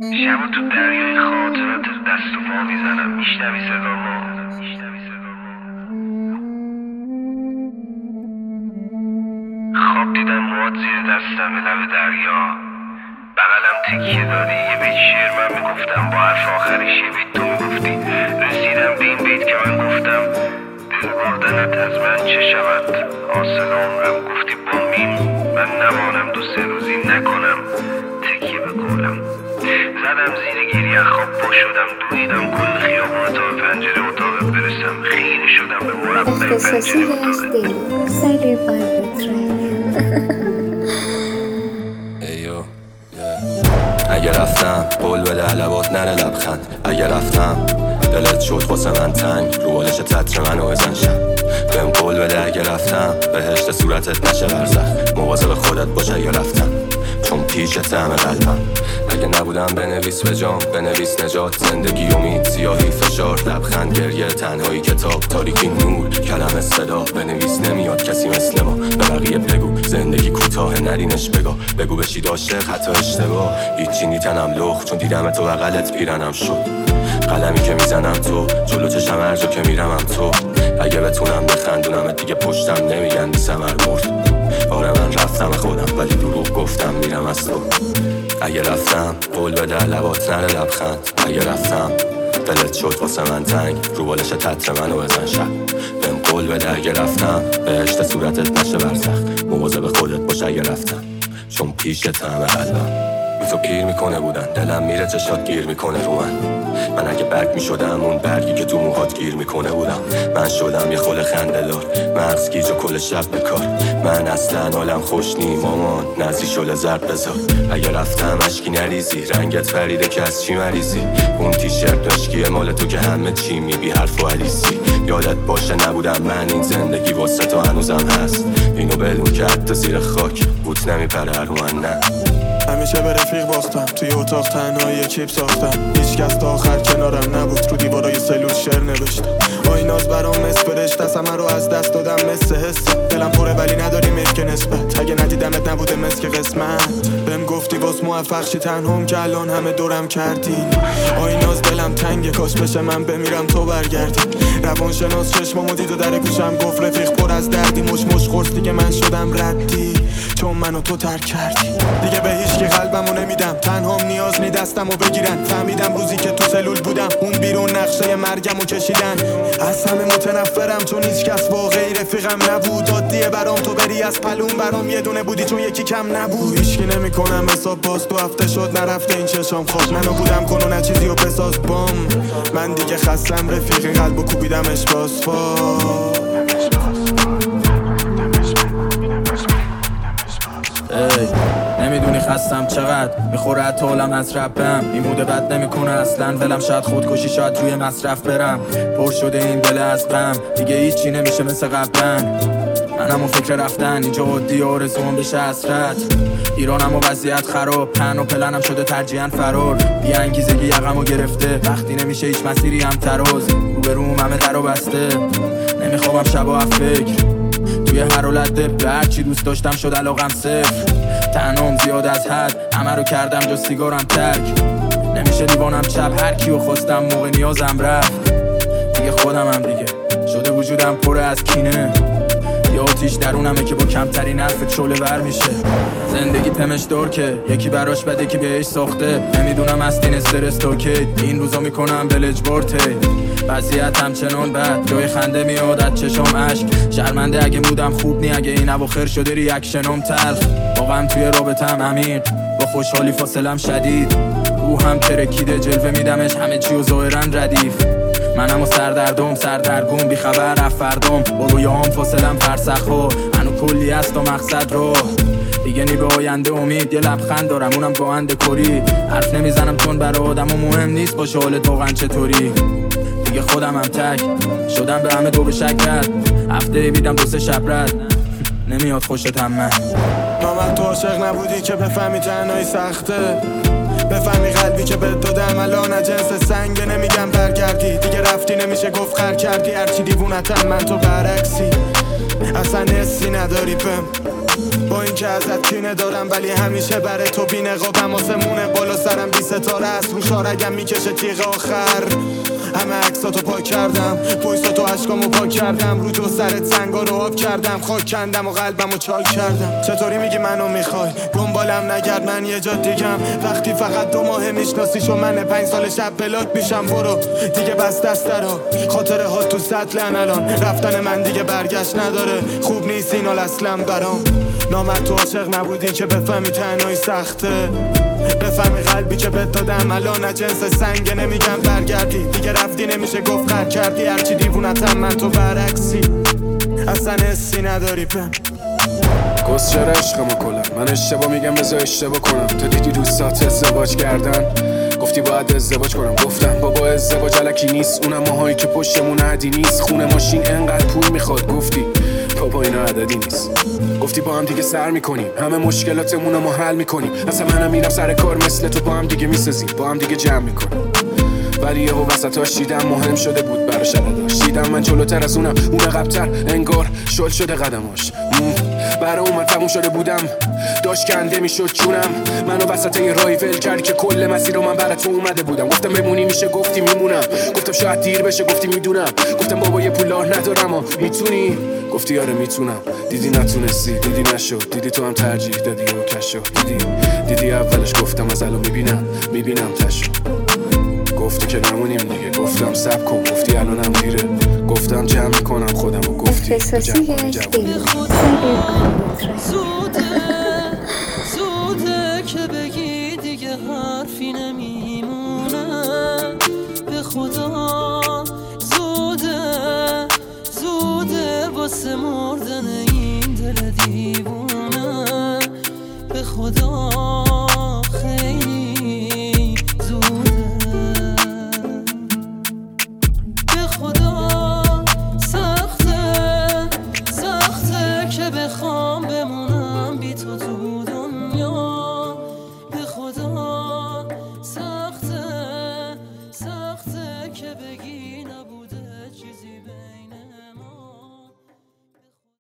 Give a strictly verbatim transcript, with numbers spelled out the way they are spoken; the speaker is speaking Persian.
شب تو دریای خاطرات دست و پا میزنم، میشنوی صدا ما. خواب دیدم مواد زیر دستم لب دریا، بغلم تکیه دادی یه بیت شعر من میگفتم، با حرف آخرش یه بیت تو میگفتی. رسیدم به این بیت که من گفتم دل بردنت از من چه شود، حاصل عمرم گفتی با میم من نمانم، دو سه روزی نکنم تکیه به قولم. زدم زیر گریه خواب پا شدم، دویدم کل خیابون تا به پنجره اتاق برسم، خیره شدم به مربع پنجره اتاق. اگه رفتم قول بده لبات نره لبخند، اگه رفتم دلت شد واسه من تنگ، رو بالش تتر منو بزن شب. بهم قول بده اگه رفتم بهشت صورتت نشه برزخ، مواظب خودت باش اگه رفتم چون پیشت همه قلبم. اگه نبودم بنویس به جام، بنویس نجات، زندگی امید، سیاهی فشار، لبخند گریه، تنهایی کتاب، تاریکی نور، کلمه صدا. بنویس نمیاد کسی مثل ما، به بقیه بگو زندگی کوتاه نرینش بگا، بگو بشید عاشق حتی اشتباه. هیچی نیتنم لخ چون دیدم تو بغلت پیرنم شد، قلمی که میزنم تو جلو چشم هر جا که میرم هم تو. اگه بتونم بخندونم دیگه پشتم نمیگن بی ثمر مرد. آره من رفتم خودم ولی دروغ گفتم میرم از تو. اگه رفتم قول بده لبات نره لبخند، اگه رفتم دلت شد واسه من تنگ، رو بالش تتر منو بزن شب. بهم قول بده اگه رفتم بهشت صورتت نشه برزخ، مواظب خودت باش اگه رفتم چون پیشت همه قلبم. تو پیر میکنه بودن دلم میره چشات گیر میکنه رو من. من اگه برگ میشدم اون برگی که تو موهات گیر میکنه بودم. من شدم یه خل خنده‌دار، مغز گیج و کل شب بکار. من اصلا حالم خوش نی مامان، نزی شل زرد بذار. اگه رفتم اشکی نریزی، رنگت فریده که از چی مریضی. اون تیشرت مشکیه مال تو که همه چی میبی حرف و علیسی. یادت باشه نبودم من این زندگی واسه تو هنوزم هست. اینو بدون که حتی زیر خاک بوت نمیپره رو من نه. همیشه به رفیق باختم، توی اتاق تنهایی کیپ ساختم. هیچ کس تا آخر کنارم نبود، رو دیوارای سلول شعر نوشتم. آیناز برام مس فرشت است، همه رو از دست دادم مثل حس. دلم پره ولی نداری ملک نسبت، اگه ندیدمت نبوده مثل قسمت. بهم گفتی واس موفق شی تنهام که الان همه دورم کردین. آیناز دلم تنگه کاش بشه من بمیرم تو برگردی. روانشناس چشمامو دید و در گوشم گفت رفیق پر از دردی، مش مش خورس دیگه من شدم ردی چون منو تو ترک کردی. دیگه به هیچ که قلبمو نمیدم، تنهام نیاز نی دستمو بگیرن. فهمیدم روزی که تو سلول بودم اون بیرون نقشه مرگمو کشیدن. از همه متنفرم چون هیچ کس واقعی رفیقم نبود. عادیه برام تو بری از پلون، برام یه دونه بودی چون یکی کم نبود. هیچکی نمیکنم حساب، باز تو هفته شد نرفته این چشام خواب. منو بودم کن و نه چیزی و بساز بام. من دیگه خستم رفیق این قلبو کوبیدمش باز فا. ای نمیدونی خستم چقدر، میخوره حتی حالم از ربم. این موده بد نمیکنه اصلا ولم، شاید خودکشی شاید روی مصرف برم. پر شده این دل از غم، دیگه هیچی نمیشه مثل قبلا. منم و فکر رفتن اینجا عادی، آرزوام بشه حسرت. ایرانم و وضعیت خراب، تن و پلنم شده ترجیحاً فرار. بی انگیزگی یقمو گرفته، وقتی نمیشه هیچ مسیری هم تراز. روبروم همه درو بسته، نمیخوابم شبا از فکر. توی هر ولده به هر چی دوست داشتم شد علاقم صفر. تنم زیاد از حد، همه رو کردم جز سیگارم ترک. نمیشه دیوانم چپ، هر کیو خواستم موقع نیازم رفت. دیگه خودم هم دیگه شده وجودم پر از کینه. یا آتیش درونمه که با کمترین حرف شعله ور میشه. زندگی تمش دار که یکی براش بده که بهش ساخته. نمیدونم از این استرس تا که این روزا میکنم دل اجبار ته. وضعیت همچنان بد، جای خنده میاد از چشام اشک. شرمنده اگه مودم خوب نی، اگه این اواخر شده ریاکشنام تلخ. واقعا توی رابطم عمیق، با خوشحالی فاصلم شدید. روحم ترکیده جلوه میدمش همه چی و ظاهرا ردیف. منم و سردردم سردرگم بی خبر رفردم. با رویام فاصلم فرسخو، هنو کلی هست و مقصد رو. دیگه نی به آینده امید، یه لبخند دارم اونم گوهنده کری. حرف نمیزنم چون برای آدم و مهم نیست باشه حالت واقعا چطوری. دیگه خودم هم تک شدم به همه دو به شکر. هفته بیدم دو سه شب رد، نمیاد خوشتم من. نامرد تو عاشق نبودی که بفهمی تنهایی سخته. بفهمی قلبی که بهت دادم الان از جنس سنگه. نمیگم برگردی دیگه رفتی، نمیشه گفت خر کردی. هرچی دیوونتم من تو برعکسی، اصلا حسی نداری بهم. با این که ازت کینه دارم ولی همیشه برای تو بی نقابم. آسمونه بالا سرم بی ستاره است رو شارگم میکشه تیغ آخر. همه عکساتو پاک کردم، پویساتو عشقامو پاک کردم، رو تو سرت سنگا رو آب کردم، خاک کندم و قلبمو چاک کردم. چطوری میگی منو میخوای؟ دنبالم نگرد من یه جا دیگم، وقتی فقط دو ماه میشناسیشو من پنج سال شب بلاک میشم. برو دیگه بس دست درا، خاطره ها تو سطلن الان، رفتن من دیگه برگشت نداره. خوب نیست اینال اصلا برام، نامرد تو عاشق نبودی که بفهمی تنهایی سخته، بفهمی قلبی که بهت دادم الان جنس سنگه. نمیگم برگردی دیگه، رفتی نمیشه گفت قهر کردی، هرچی دیوونتم من تو برعکسی، اصلا حسی نداری پم. گست چرا عشقمو کلم، من اشتباه میگم بذار اشتباه کنم. تو دیدی دوستات ازدواج کردن، گفتی باید ازدواج کنم، گفتم بابا ازدواج الکی نیست، اونم ماهایی که پشتمون عدی نیست، خونه ماشین انقدر پول میخواد، گفتی بابا اینا عددی نیست. گفتی با هم دیگه سر میکنیم، همه مشکلاتمون رو ما حل میکنیم، اصلا منم میرم سر کار مثل تو، با هم دیگه میسازیم، با هم دیگه جمع میکنیم. ولی یهو وسطاش دیدم مهم شده بود براش عدداش، دیدم من جلوتر از اونم، اون عقب‌تر، انگار شل شده قدماش. برا اومد تموم شده بودم، داشت کنده میشد چونم، منو وسط یه رای ول کردی که کل مسیر رو من برا تو اومده بودم. گفتم بمونی میشه، گفتی میمونم، گفتم شاید دیر بشه، گفتی میدونم، گفتم بابا یه پولار ندارم و میتونی، گفتی آره میتونم. دیدی نتونستی، دیدی نشد، دیدی تو هم ترجیح دادی و کشو، دیدی دیدی اولش گفتم از الان میبینم میبینم تشو، گفتی که نمونیم دیگه، گفتم سب کن، گفتی الانم دیره، گفتم جمع میکنم خودم و گفتی اختصاصی جمع هست جمع. دیگه زوده زوده که بگی دیگه حرفی نمیمونه، به خدا زوده زوده واسه مردن این دل دیوونه، به خدا خیلی زوده، به خدا سخته سخته که بخوام بمونم بی تو تو دنیا، به خدا سخته سخته که بگی نبوده چیزی بین